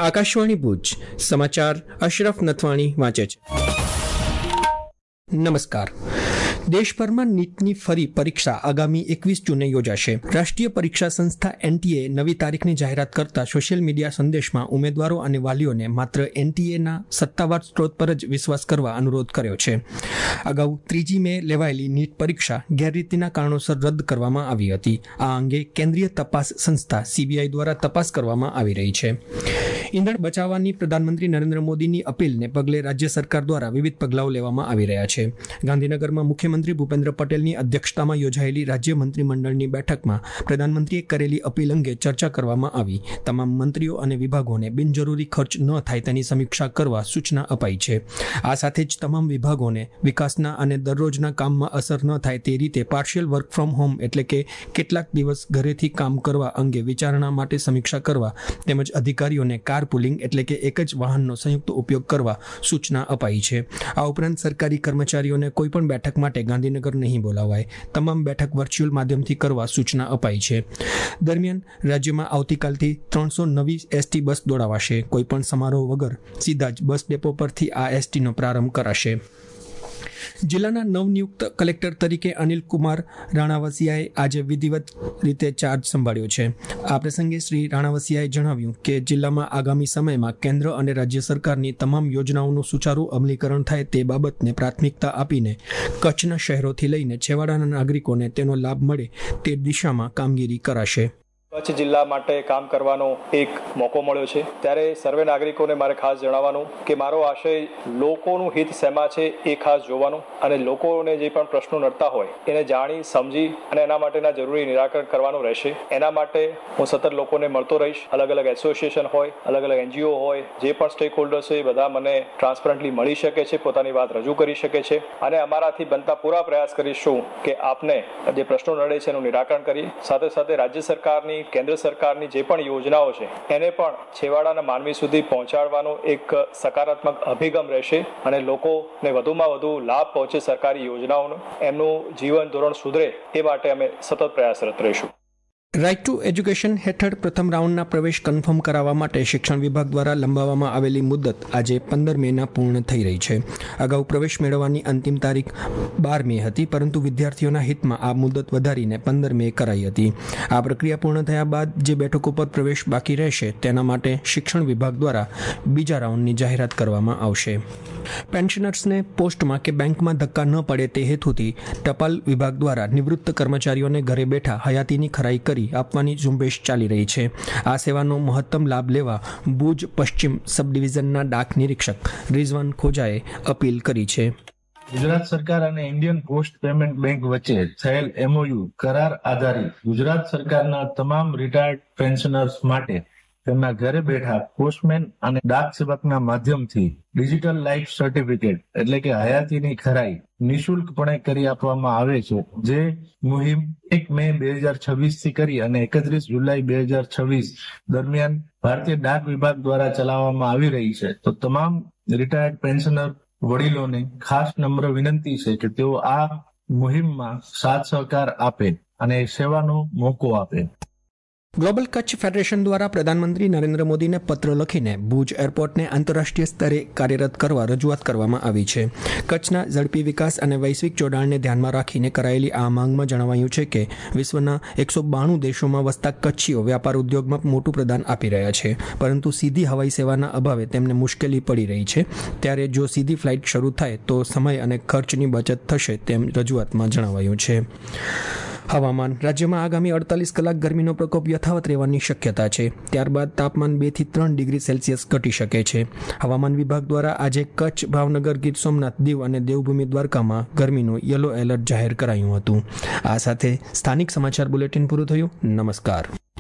આકાશવાણી ભુજ સમાચાર અશરફ નથવાણી વાંચે છે। નમસ્કાર। દેશભરમાં નીટની ફરી પરીક્ષા આગામી 21 જૂને યોજાશે। રાષ્ટ્રીય પરીક્ષા સંસ્થા એનટીએ નવી તારીખની જાહેરાત કરતા સોશિયલ મીડિયા સંદેશમાં ઉમેદવારો અને વાલીઓને માત્ર એનટીએના સત્તાવાર સ્ત્રોત પર જ વિશ્વાસ કરવા અનુરોધ કર્યો છે। અગાઉ 3જી મે લેવાયેલી નીટ પરીક્ષા ગેરરીતિના કારણોસર રદ કરવામાં આવી હતી। આ અંગે કેન્દ્રીય તપાસ સંસ્થા સીબીઆઈ દ્વારા તપાસ કરવામાં આવી રહી છે। ઈંધણ બચાવવાની પ્રધાનમંત્રી નરેન્દ્ર મોદીની અપીલને પગલે રાજ્ય સરકાર દ્વારા વિવિધ પગલાઓ લેવામાં આવી રહ્યા છે। ગાંધીનગરમાં મુખ્યમંત્રી ભૂપેન્દ્ર પટેલની અધ્યક્ષતામાં યોજાયેલી રાજ્ય મંત્રીમંડળની બેઠકમાં પ્રધાનમંત્રીએ કરેલી અપીલ અંગે ચર્ચા કરવામાં આવી। તમામ મંત્રીઓ અને વિભાગોને બિનજરૂરી ખર્ચ ન થાય તેની સમીક્ષા કરવા સૂચના અપાઈ છે। આ સાથે જ તમામ વિભાગોને વિકાસના અને દરરોજના કામમાં અસર ન થાય તે રીતે પાર્શિયલ વર્ક ફ્રોમ હોમ એટલે કે કેટલાક દિવસ ઘરેથી કામ કરવા અંગે વિચારણા માટે સમીક્ષા કરવા તેમજ અધિકારીઓને કાર પુલિંગ એટલે કે એક જ વાહનનો સંયુક્ત ઉપયોગ કરવા સૂચના અપાઈ છે। આ ઉપરાંત સરકારી કર્મચારીઓને કોઈપણ બેઠક માટે ગાંધીનગર નહીં બોલાવાય। તમામ બેઠક વર્ચ્યુઅલ માધ્યમથી કરવા સૂચના અપાઈ છે। દરમિયાન રાજ્યમાં આવતીકાલથી 300 નવી એસટી બસ દોડાવાશે। કોઈપણ સમારોહ વગર સીધા જ બસ ડેપો પરથી આ એસટીનો પ્રારંભ કરાશે। જિલ્લાના નવનિયુક્ત કલેક્ટર તરીકે અનિલ કુમાર રાણાવસિયાએ આજે વિધિવત રીતે ચાર્જ સંભાળ્યો છે। આ પ્રસંગે શ્રી રાણાવસિયાએ જણાવ્યું કે જિલ્લામાં આગામી સમયમાં કેન્દ્ર અને રાજ્ય સરકારની તમામ યોજનાઓનું સુચારુ અમલીકરણ થાય તે બાબતને પ્રાથમિકતા આપીને કચ્છના શહેરોથી લઈને છેવાડાના નાગરિકોને તેનો લાભ મળે તે દિશામાં કામગીરી કરાશે। કચ્છ જિલ્લા માટે કામ કરવાનો એક મોકો મળ્યો છે ત્યારે સર્વે નાગરિકોને મારે ખાસ જણાવવાનું કે મારો આશય લોકોનું હિત શેમાં છે એ ખાસ જોવાનું અને લોકોને જે પણ પ્રશ્નો નડતા હોય એને જાણી સમજી અને એના માટેના જરૂરી નિરાકરણ કરવાનું રહેશે। એના માટે હું સતત લોકોને મળતો રહીશ। અલગ અલગ એસોસિએશન હોય, અલગ અલગ એનજીઓ હોય, જે પણ સ્ટેક હોલ્ડર્સ છે એ બધા મને ટ્રાન્સપરન્ટલી મળી શકે છે, પોતાની વાત રજૂ કરી શકે છે અને અમારાથી બનતા પૂરા પ્રયાસ કરીશું કે આપને જે પ્રશ્નો નડે છે એનું નિરાકરણ કરી સાથે સાથે રાજ્ય સરકારની કેન્દ્ર સરકારની જે પણ યોજનાઓ છે એને પણ છેવાડાના માનવી સુધી પહોંચાડવાનો એક સકારાત્મક અભિગમ રહેશે અને લોકોને વધુમાં વધુ લાભ પહોંચે સરકારી યોજનાઓનો, એમનું જીવન ધોરણ સુધરે એ માટે અમે સતત પ્રયાસરત રહીશું। રાઇટ ટુ એજ્યુકેશન હેઠળ પ્રથમ રાઉન્ડના પ્રવેશ કન્ફર્મ કરાવવા માટે શિક્ષણ વિભાગ દ્વારા લંબાવવામાં આવેલી મુદત આજે 15 મેના પૂર્ણ થઈ રહી છે। અગાઉ પ્રવેશ મેળવવાની અંતિમ તારીખ 12 મે હતી, પરંતુ વિદ્યાર્થીઓના હિતમાં આ મુદત વધારીને 15 મે કરાઈ હતી। આ પ્રક્રિયા પૂર્ણ થયા બાદ જે બેઠકો પર પ્રવેશ બાકી રહેશે તેના માટે શિક્ષણ વિભાગ દ્વારા બીજા રાઉન્ડની જાહેરાત કરવામાં આવશે। પેન્શનર્સને પોસ્ટમાં કે બેંકમાં ધક્કા ન પડે તે હેતુથી ટપાલ વિભાગ દ્વારા નિવૃત્ત કર્મચારીઓને ઘરે બેઠા હયાતીની ખરાઈ કરી આપવાની ઝુંબેશ ચાલી રહી છે। આ સેવાનો મહત્તમ લાભ લેવા ભુજ પશ્ચિમ સબ ડિવિઝનના ડાક નિરીક્ષક રિઝવાન ખોજાએ અપીલ કરી છે। ગુજરાત સરકાર અને ઇન્ડિયન પોસ્ટ પેમેન્ટ બેંક વચ્ચે થયેલ એમઓયુ કરાર આધારિત ગુજરાત સરકારના તમામ રિટાયર્ડ પેન્શનર્સ માટે તેમના ઘરે બેઠા પોસ્ટમેન અને ડાક સેવકના માધ્યમથી ડિજિટલ લાઈફ સર્ટિફિકેટ એટલે કે હયાતીની ખરાઈ નિઃશુલ્કપણે કરી આપવામાં આવે છે। જે મુહિમ 1 મે 2026 થી કરી અને 31 જુલાઈ 2026 દરમિયાન ભારતીય ડાક વિભાગ દ્વારા ચલાવવામાં આવી રહી છે। તો તમામ રિટાયર્ડ પેન્શનર વડીલોને ખાસ નમ્ર વિનંતી છે કે તેઓ આ મુહિમમાં સાથ સહકાર આપે અને સેવાનો મોકો આપે। ગ્લોબલ કચ્છ ફેડરેશન દ્વારા પ્રધાનમંત્રી નરેન્દ્ર મોદીને પત્ર લખીને ભુજ એરપોર્ટને આંતરરાષ્ટ્રીય સ્તરે કાર્યરત કરવા રજૂઆત કરવામાં આવી છે। કચ્છના ઝડપી વિકાસ અને વૈશ્વિક જોડાણને ધ્યાનમાં રાખીને કરાયેલી આ માંગમાં જણાવાયું છે કે વિશ્વના 192 દેશોમાં વસતા કચ્છીઓ વ્યાપાર ઉદ્યોગમાં મોટું પ્રદાન આપી રહ્યા છે, પરંતુ સીધી હવાઈ સેવાના અભાવે તેમને મુશ્કેલી પડી રહી છે। ત્યારે જો સીધી ફ્લાઇટ શરૂ થાય તો સમય અને ખર્ચની બચત થશે તેમ રજૂઆતમાં જણાવાયું છે। હવામાન રાજ્યમાં આગામી 48 કલાક ગરમીનો પ્રકોપ યથાવત રહેવાની શક્યતા છે। ત્યારબાદ તાપમાન 2 થી 3 ડિગ્રી સેલ્સિયસ ઘટી શકે છે। હવામાન વિભાગ દ્વારા આજે કચ્છ, ભાવનગર, ગીર સોમનાથ, દીવ અને દેવભૂમિ દ્વારકામાં ગરમીનું યલો એલર્ટ જાહેર કરાયું હતું। આ સાથે સ્થાનિક સમાચાર બુલેટિન પૂરું થયું। નમસ્કાર।